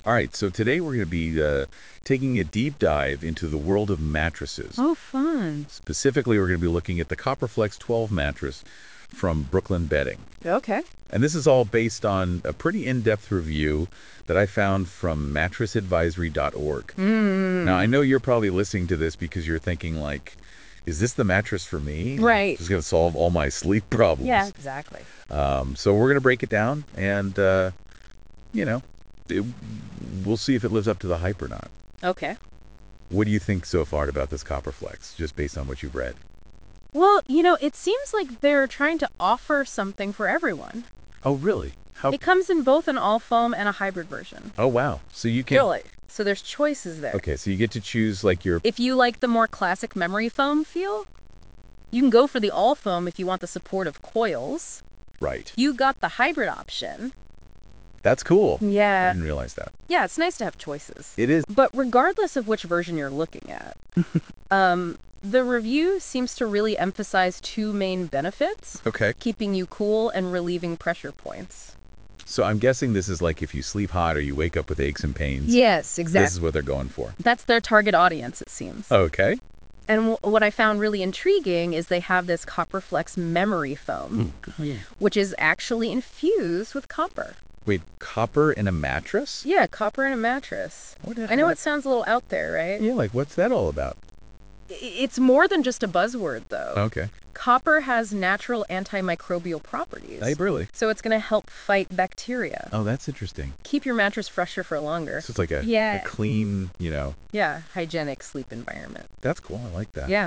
All right, so today we're going to be taking a deep dive into the world of mattresses. Oh, fun. Specifically, we're going to be looking at the Copperflex 12 mattress from Brooklyn Bedding. Okay. And this is all based on a pretty in-depth review that I found from mattressadvisory.org. Now, I know you're probably listening to this because you're thinking like, is this the mattress for me? Right. This is going to solve all my sleep problems. Yeah, exactly. So we're going to break it down and, you know, it, we'll see if it lives up to the hype or not. Okay. What do you think so far about this Copperflex, just based on what you've read? Well, it seems like they're trying to offer something for everyone. Oh, really? How? It comes in both an all foam and a hybrid version. Oh, wow. So you can. Really? So there's choices there. Okay, so you get to choose like your. If you like the more classic memory foam feel, you can go for the all foam if you want the support of coils. Right. You got the hybrid option. That's cool. I Yeah. didn't realize that. Yeah, it's nice to have choices. It is. But regardless of which version you're looking at, the review seems to really emphasize two main benefits: Okay. keeping you cool and relieving pressure points. So I'm guessing this is like if you sleep hot or you wake up with aches and pains. Yes, This is what they're going for. That's their target audience, it seems. Okay. And what I found really intriguing is they have this Copperflex memory foam, which is actually infused with copper. Wait, copper in a mattress? Yeah, copper in a mattress. What the I know heck? it sounds a little out there, right? Yeah, like what's that all about? It's more than just a buzzword, though. Okay. Copper has natural antimicrobial properties. Hey, really? So it's going to help fight bacteria. Oh, that's interesting. Keep your mattress fresher for longer. So it's like a Yeah. clean, Yeah, hygienic sleep environment. That's cool. I like that. Yeah.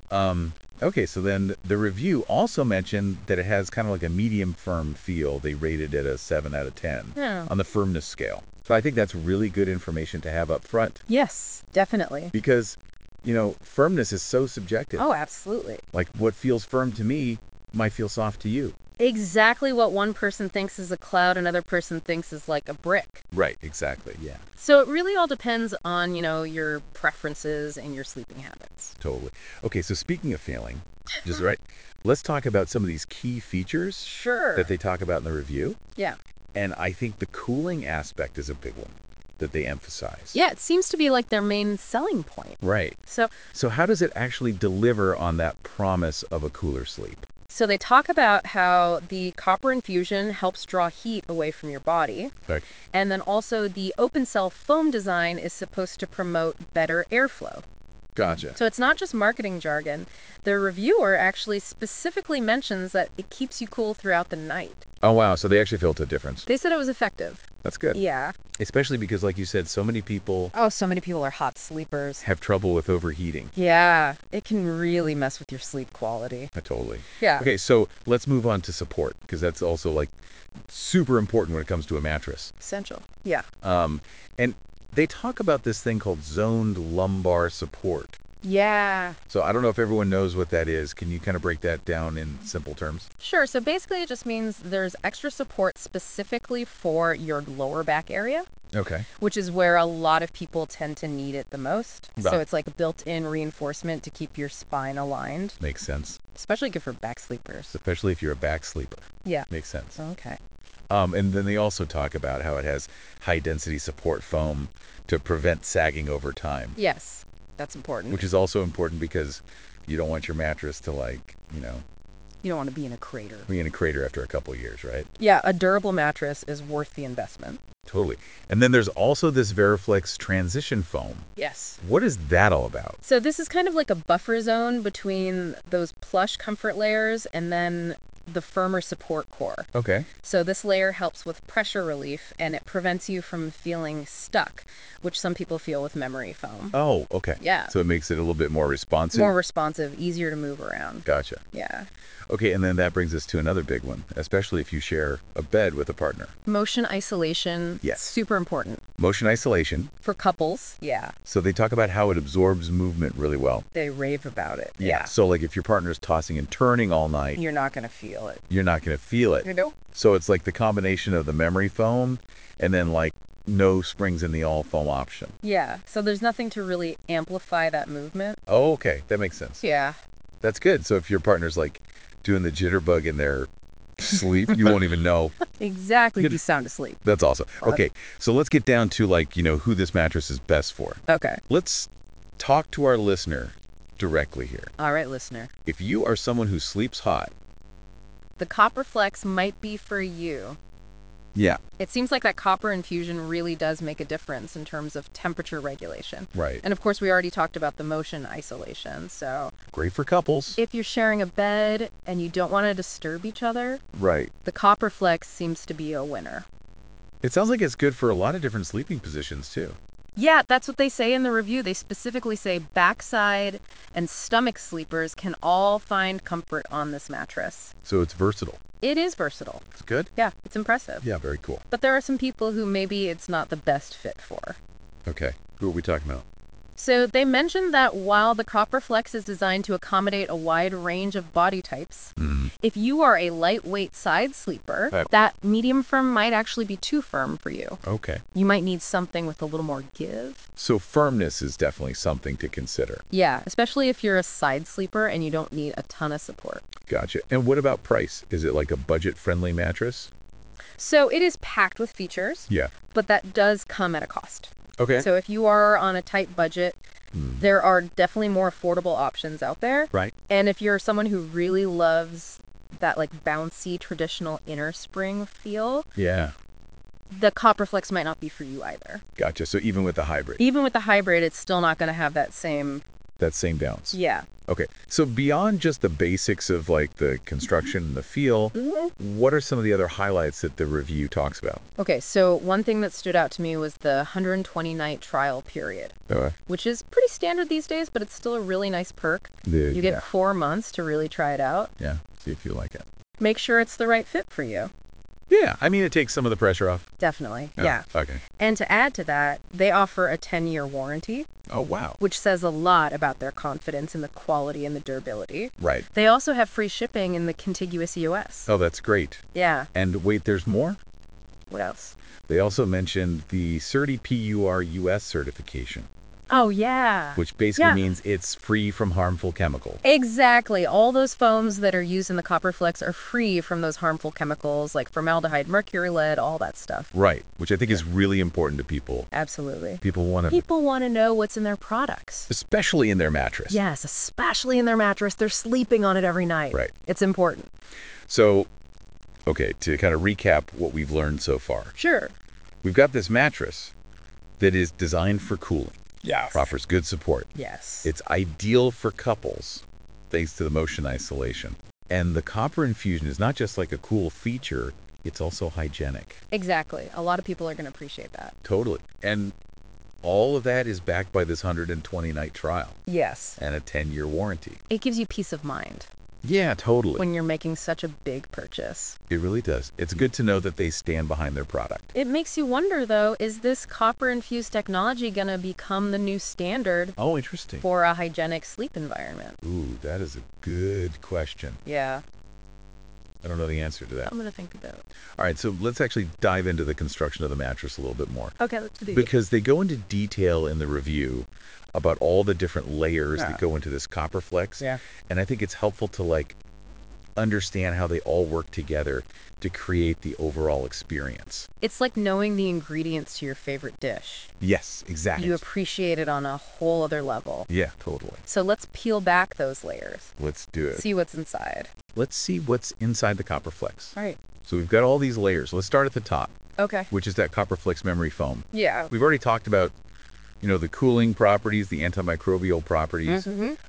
Okay, so then the review also mentioned that it has kind of like a medium firm feel. They rated it a 7 out of 10 Yeah. on the firmness scale. So I think that's really good information to have up front Yes, definitely. because, firmness is so subjective. Oh, absolutely. Like what feels firm to me might feel soft to you. Exactly what one person thinks is a cloud, another person thinks is like a brick. Right, exactly. Yeah, So it really all depends on, your preferences and your sleeping habits. totally. Okay, so speaking of feeling, just right, let's talk about some of these key features Sure. that they talk about in the review. Yeah. And I think the cooling aspect is a big one that they emphasize. Yeah, it seems to be like their main selling point. Right. So So how does it actually deliver on that promise of a cooler sleep? So they talk about how the copper infusion helps draw heat away from your body. Right. And then also the open cell foam design is supposed to promote better airflow. Gotcha. So it's not just marketing jargon. The reviewer actually specifically mentions that it keeps you cool throughout the night. Oh, wow. So they actually felt a difference. They said it was effective. That's good. Yeah. Especially because, like you said, so many people Oh, so many people are hot sleepers. have trouble with overheating. Yeah, it can really mess with your sleep quality. Totally. Yeah. Okay, so let's move on to support because that's also like super important when it comes to a mattress. Essential. Yeah. And they talk about this thing called zoned lumbar support. Yeah. So I don't know if everyone knows what that is. Can you kind of break that down in simple terms? Sure. So basically, it just means there's extra support specifically for your lower back area, Okay. which is where a lot of people tend to need it the most. Right. So it's like built-in reinforcement to keep your spine aligned, Makes sense. especially good for back sleepers. Especially if you're a back sleeper. Yeah. Makes sense. Okay. And then they also talk about how it has high density support foam to prevent sagging over time, Yes, that's important. which is also important because you don't want your mattress to You don't want to be in a crater. be in a crater after a couple of years, right? Yeah, a durable mattress is worth the investment. Totally. And then there's also this Veriflex transition foam. Yes. What is that all about? So this is kind of like a buffer zone between those plush comfort layers and then the firmer support core. Okay. So this layer helps with pressure relief and it prevents you from feeling stuck, which some people feel with memory foam. Oh, okay. Yeah. So it makes it a little bit more responsive. More responsive, easier to move around. Gotcha. Yeah. Okay, and then that brings us to another big one, especially if you share a bed with a partner. Motion isolation. Yes. Super important. Motion isolation. For couples. Yeah. So they talk about how it absorbs movement really well. They rave about it. So like if your partner's tossing and turning all night, You're not going to feel it. you're not going to feel it. You know? So it's like the combination of the memory foam and then like no springs in the all foam option. Yeah. So there's nothing to really amplify that movement. Oh, okay. That makes sense. Yeah. That's good. So if your partner's like doing the jitterbug in their Sleep? You won't even know. Exactly. Be sound asleep. That's awesome. Okay, so let's get down to who this mattress is best for. Okay. Let's talk to our listener directly here. All right, listener. If you are someone who sleeps hot, The CopperFlex might be for you. yeah, It seems like that copper infusion really does make a difference in terms of temperature regulation. right. And of course, we already talked about the motion isolation. So Great for couples. if you're sharing a bed and you don't want to disturb each other, Right. the CopperFlex seems to be a winner. It sounds like it's good for a lot of different sleeping positions, too. Yeah, that's what they say in the review. They specifically say backside and stomach sleepers can all find comfort on this mattress. So it's versatile. It is versatile. It's good? Yeah, it's impressive. Yeah, very cool. But there are some people who maybe it's not the best fit for. Okay. Who are we talking about? So they mentioned that while the CopperFlex is designed to accommodate a wide range of body types, if you are a lightweight side sleeper, Right. that medium firm might actually be too firm for you. Okay. You might need something with a little more give. So firmness is definitely something to consider. Yeah, especially if you're a side sleeper and you don't need a ton of support. Gotcha. And what about price? Is it like a budget-friendly mattress? So it is packed with features, Yeah. but that does come at a cost. Okay. So if you are on a tight budget, there are definitely more affordable options out there. Right. And if you're someone who really loves that bouncy traditional inner spring feel, Yeah. the CopperFlex might not be for you either. Gotcha. So even with the hybrid, Even with the hybrid, it's still not going to have that same. that same bounce. Yeah. Okay. So beyond just the basics of the construction and the feel, what are some of the other highlights that the review talks about? Okay, so one thing that stood out to me was the 120-night trial period, Okay. which is pretty standard these days, but it's still a really nice perk. You get 4 months to really try it out. Yeah. See if you like it. Make sure it's the right fit for you. Yeah. I mean, it takes some of the pressure off. Definitely. Oh, Yeah. Okay. And to add to that, they offer a 10-year warranty, Oh, wow. which says a lot about their confidence in the quality and the durability. Right. They also have free shipping in the contiguous US. Oh, that's great. Yeah. And wait, there's more? What else? They also mentioned the CERTI PUR US certification, Oh, yeah. which basically Yeah. means it's free from harmful chemicals. Exactly. All those foams that are used in the CopperFlex are free from those harmful chemicals like formaldehyde, mercury, lead, all that stuff. Right. Which I think is really important to people. Absolutely. People want to, People want to know what's in their products. especially in their mattress. Yes, especially in their mattress. They're sleeping on it every night. Right. It's important. So, okay, to kind of recap what we've learned so far, Sure. we've got this mattress that is designed for cooling, Yes. offers good support. Yes. It's ideal for couples thanks to the motion isolation. And the copper infusion is not just like a cool feature, it's also hygienic. Exactly. A lot of people are going to appreciate that. Totally. And all of that is backed by this 120-night trial Yes. and a 10-year warranty. It gives you peace of mind Yeah, totally. when you're making such a big purchase. It really does. It's good to know that they stand behind their product. It makes you wonder, though, is this copper-infused technology going to become the new standard Oh, interesting. for a hygienic sleep environment? Ooh, that is a good question. Yeah. I don't know the answer to that. I'm going to think about it. All right, so let's actually dive into the construction of the mattress a little bit more. Okay, let's do it. Because they go into detail in the review about all the different layers Yeah. that go into this CopperFlex. Yeah. And I think it's helpful to understand how they all work together to create the overall experience. It's like knowing the ingredients to your favorite dish. Yes, exactly. You appreciate it on a whole other level. Yeah, totally. So let's peel back those layers. Let's do it. See what's inside. Let's see what's inside the CopperFlex. All right. So we've got all these layers. Let's start at the top, Okay. which is that CopperFlex memory foam. Yeah. We've already talked about, the cooling properties, the antimicrobial properties,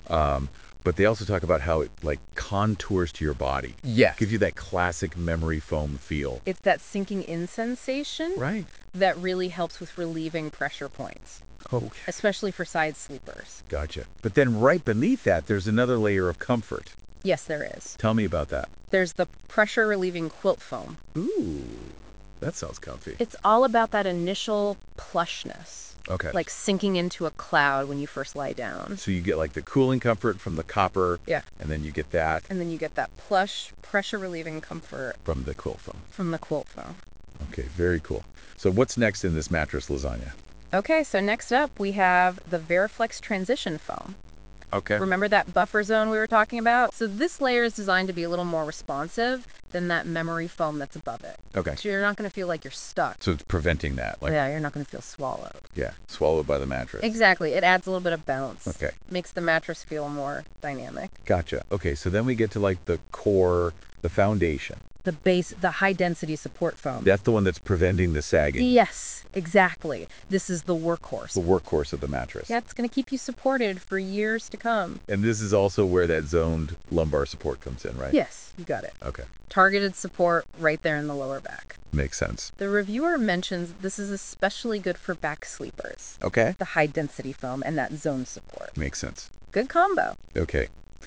but they also talk about how it contours to your body. Yes. Gives you that classic memory foam feel. It's that sinking in sensation Right. that really helps with relieving pressure points, Okay. especially for side sleepers. Gotcha. But then right beneath that, there's another layer of comfort. Yes, there is. Tell me about that. There's the pressure relieving quilt foam. Ooh, that sounds comfy. It's all about that initial plushness, Okay. like sinking into a cloud when you first lie down. So you get the cooling comfort from the copper. Yeah. And then you get that And then you get that plush, pressure relieving comfort from the quilt foam. from the quilt foam. Okay, very cool. So what's next in this mattress lasagna? Okay, so next up we have the Veriflex transition foam. Okay. Remember that buffer zone we were talking about? So this layer is designed to be a little more responsive than that memory foam that's above it. Okay. So you're not going to feel like you're stuck. So it's preventing that. Like, Yeah, you're not going to feel swallowed. yeah, swallowed by the mattress. Exactly. It adds a little bit of bounce. Okay. Makes the mattress feel more dynamic. Gotcha. Okay, so then we get to like the core, the foundation. The base, the high density support foam. That's the one that's preventing the sagging. Yes, exactly. This is the workhorse. The workhorse of the mattress. Yeah, it's going to keep you supported for years to come. And this is also where that zoned lumbar support comes in, right? Yes, you got it. Okay. Targeted support right there in the lower back. Makes sense. The reviewer mentions this is especially good for back sleepers. Okay. The high density foam and that zone support. Makes sense. Good combo. Okay.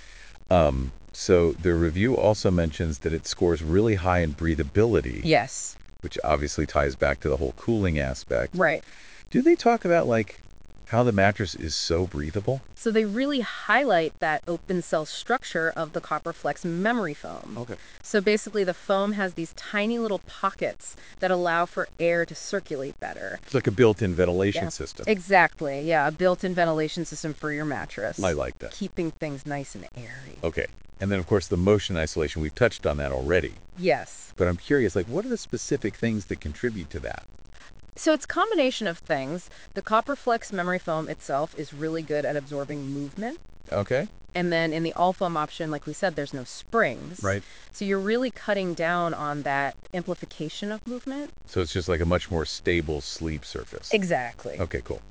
So the review also mentions that it scores really high in breathability, Yes, which obviously ties back to the whole cooling aspect. right. Do they talk about like how the mattress is so breathable? So they really highlight that open cell structure of the CopperFlex memory foam. Okay. So basically the foam has these tiny little pockets that allow for air to circulate better. It's like a built-in ventilation Yeah. system. Exactly. Yeah, a built-in ventilation system for your mattress. I like that. Keeping things nice and airy. Okay. And then, of course, the motion isolation, we've touched on that already. Yes. But I'm curious, like, what are the specific things that contribute to that? So it's a combination of things. The CopperFlex memory foam itself is really good at absorbing movement. Okay. And then in the all foam option, like we said, there's no springs. Right. So you're really cutting down on that amplification of movement. So it's just like a much more stable sleep surface. Exactly. Okay, cool.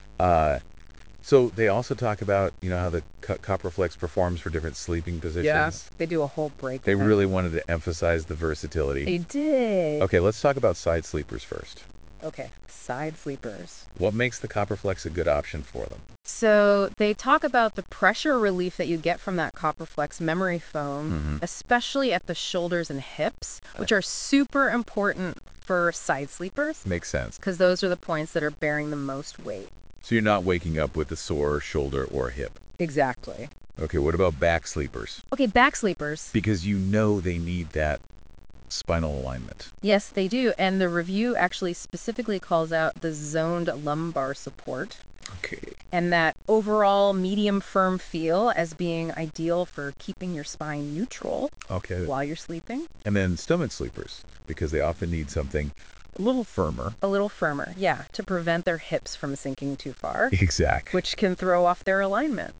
So they also talk about, how the CopperFlex performs for different sleeping positions. Yeah. They do a whole break. They of it. really wanted to emphasize the versatility. They did. Okay, let's talk about side sleepers first. Okay. Side sleepers. What makes the CopperFlex a good option for them? So they talk about the pressure relief that you get from that CopperFlex memory foam, Mm-hmm. especially at the shoulders and hips, which are super important for side sleepers Makes sense. because those are the points that are bearing the most weight. So you're not waking up with a sore shoulder or hip. Exactly. Okay, what about back sleepers? Okay, back sleepers. Because they need that spinal alignment. Yes, they do. And the review actually specifically calls out the zoned lumbar support Okay. and that overall medium firm feel as being ideal for keeping your spine neutral Okay. while you're sleeping. And then stomach sleepers, because they often need something a little firmer. A little firmer, yeah, to prevent their hips from sinking too far, Exactly. which can throw off their alignment.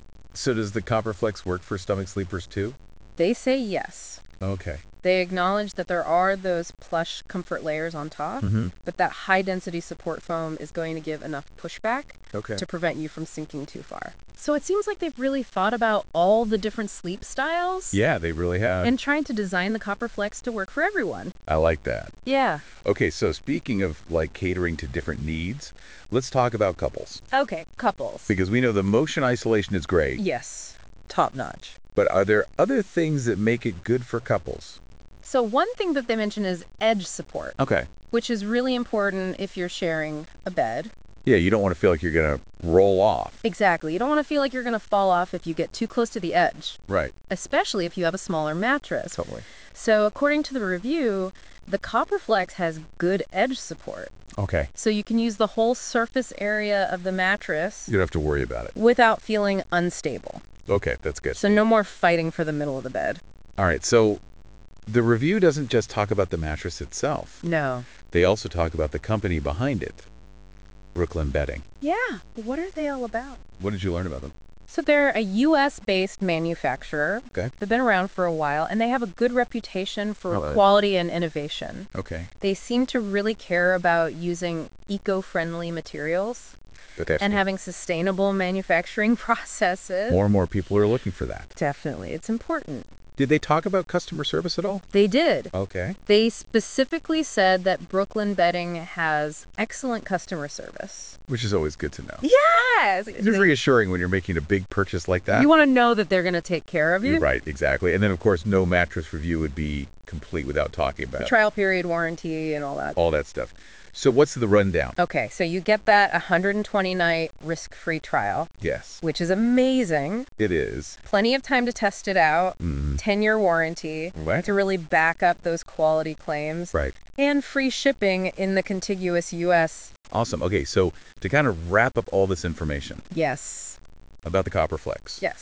So does the CopperFlex work for stomach sleepers too? They say yes. Okay. They acknowledge that there are those plush comfort layers on top, Mm-hmm. but that high density support foam is going to give enough pushback Okay. to prevent you from sinking too far. So it seems like they've really thought about all the different sleep styles Yeah, they really have. and trying to design the CopperFlex to work for everyone. I like that. Yeah. Okay, so speaking of like catering to different needs, let's talk about couples. Okay, couples. Because we know the motion isolation is great, Yes, top notch. but are there other things that make it good for couples? So one thing that they mention is edge support, Okay. which is really important if you're sharing a bed. Yeah, you don't want to feel like you're going to roll off. Exactly. You don't want to feel like you're going to fall off if you get too close to the edge, Right. especially if you have a smaller mattress. Totally. So according to the review, the CopperFlex has good edge support. Okay. So you can use the whole surface area of the mattress You don't have to worry about it. without feeling unstable. Okay, that's good. So no more fighting for the middle of the bed. All right, so the review doesn't just talk about the mattress itself. No. They also talk about the company behind it, Brooklyn Bedding. Yeah. What are they all about? What did you learn about them? So they're a U.S.-based manufacturer. Okay. They've been around for a while, and they have a good reputation for Oh, quality and innovation. Okay. They seem to really care about using eco-friendly materials But that's and having sustainable manufacturing processes. more and more people are looking for that. Definitely. It's important. Did they talk about customer service at all? They did. Okay. They specifically said that Brooklyn Bedding has excellent customer service. Which is always good to know. Yes! It's reassuring when you're making a big purchase like that. You want to know that they're going to take care of you. You're right, exactly. And then, of course, no mattress review would be complete without talking about Trial period warranty and all that. all that stuff. So what's the rundown? Okay, so you get that 120-night risk-free trial, Yes, which is amazing. it is. Plenty of time to test it out. 10-year warranty What? to really back up those quality claims. Right. And free shipping in the contiguous U.S. Awesome. Okay, so to kind of wrap up all this information Yes. about the CopperFlex. Yes.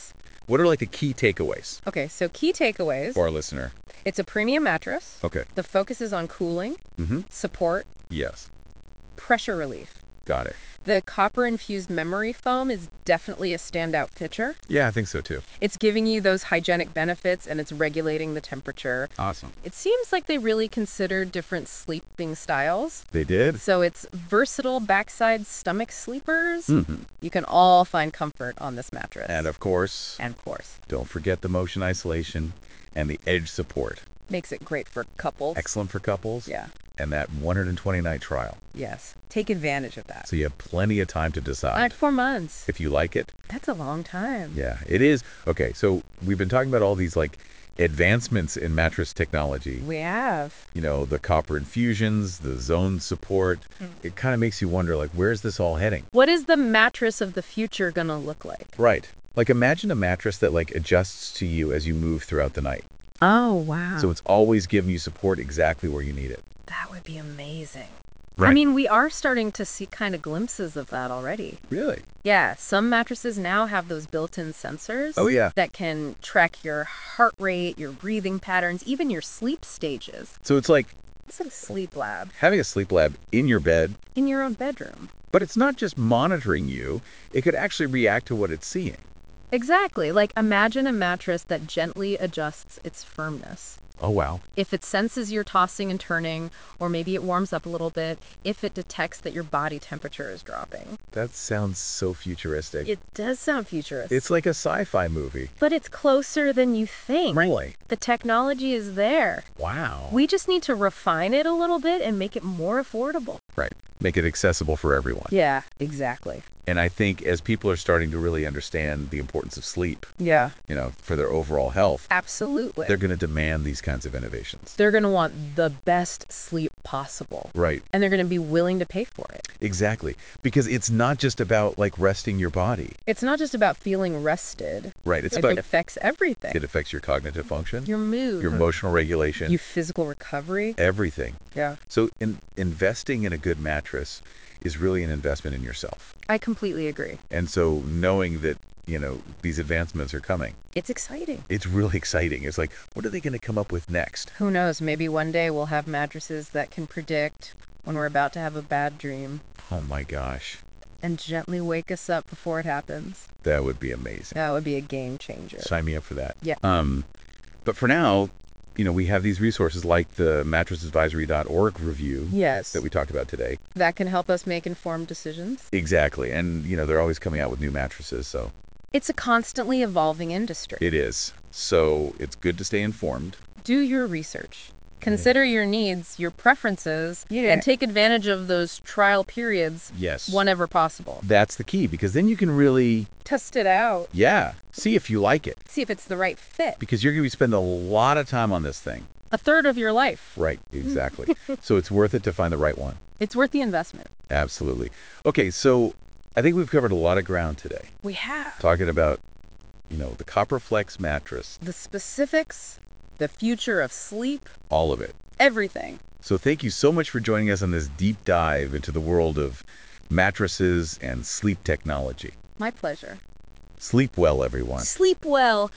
What are like the key takeaways Okay, so key takeaways. for our listener? It's a premium mattress. Okay. The focus is on cooling, support, Yes. pressure relief. Got it. The copper-infused memory foam is definitely a standout feature. Yeah, I think so too. It's giving you those hygienic benefits and it's regulating the temperature. Awesome. It seems like they really considered different sleeping styles. They did? So it's versatile backside stomach sleepers. You can all find comfort on this mattress. And of course, don't forget the motion isolation and the edge support. Makes it great for couples. Excellent for couples. Yeah. And that 120-night trial. Yes. Take advantage of that. So you have plenty of time to decide. 4 months. If you like it. That's a long time. Yeah, it is. Okay, so we've been talking about all these like advancements in mattress technology. We have. You know, the copper infusions, the zone support. It kind of makes you wonder, like, where's this all heading? What is the mattress of the future going to look like? Right. Like, imagine a mattress that, like, adjusts to you as you move throughout the night. Oh, wow. So it's always giving you support exactly where you need it. That would be amazing. Right. I mean, we are starting to see kind of glimpses of that already. Really? Yeah, some mattresses now have those built-in sensors. Oh, yeah. That can track your heart rate, your breathing patterns, even your sleep stages. So it's like It's like a sleep lab having a sleep lab in your bed, in your own bedroom. but it's not just monitoring you. It could actually react to what it's seeing. Exactly. Like, imagine a mattress that gently adjusts its firmness. Oh, wow. If it senses you're tossing and turning, or maybe it warms up a little bit, if it detects that your body temperature is dropping. That sounds so futuristic. It does sound futuristic. It's like a sci-fi movie. But it's closer than you think. Really? The technology is there. Wow. We just need to refine it a little bit and make it more affordable. Right. Make it accessible for everyone. Yeah, exactly. And I think as people are starting to really understand the importance of sleep, Yeah. you know, for their overall health, Absolutely. they're going to demand these kinds of innovations. They're going to want the best sleep possible. Right. And they're going to be willing to pay for it. Exactly. Because it's not just about like resting your body. It's not just about feeling rested. Right. It's It about affects everything. it affects your cognitive function, Your mood. your emotional regulation, Your physical recovery. everything. Yeah. So investing in a good mattress is really an investment in yourself. I completely agree. And so knowing that, you know, these advancements are coming, It's exciting. it's really exciting. It's like, what are they going to come up with next? Who knows? Maybe one day we'll have mattresses that can predict when we're about to have a bad dream Oh my gosh. and gently wake us up before it happens. That would be amazing. That would be a game changer. Sign me up for that. Yeah. But for now, you know, we have these resources like the mattressadvisory.org review Yes. that we talked about today. That can help us make informed decisions. Exactly. And, you know, they're always coming out with new mattresses, so It's a constantly evolving industry. it is. So it's good to stay informed. Do your research. Consider your needs, your preferences, Yeah. and take advantage of those trial periods Yes. whenever possible. That's the key, because then you can really, Test it out. see if you like it. See if it's the right fit. Because you're going to be spending a lot of time on this thing. A third of your life. Right, exactly. So it's worth it to find the right one. It's worth the investment. Absolutely. Okay, so I think we've covered a lot of ground today. We have. Talking about, you know, the CopperFlex mattress, The specifics, the future of sleep, all of it. everything. So thank you so much for joining us on this deep dive into the world of mattresses and sleep technology. My pleasure. Sleep well, everyone. Sleep well.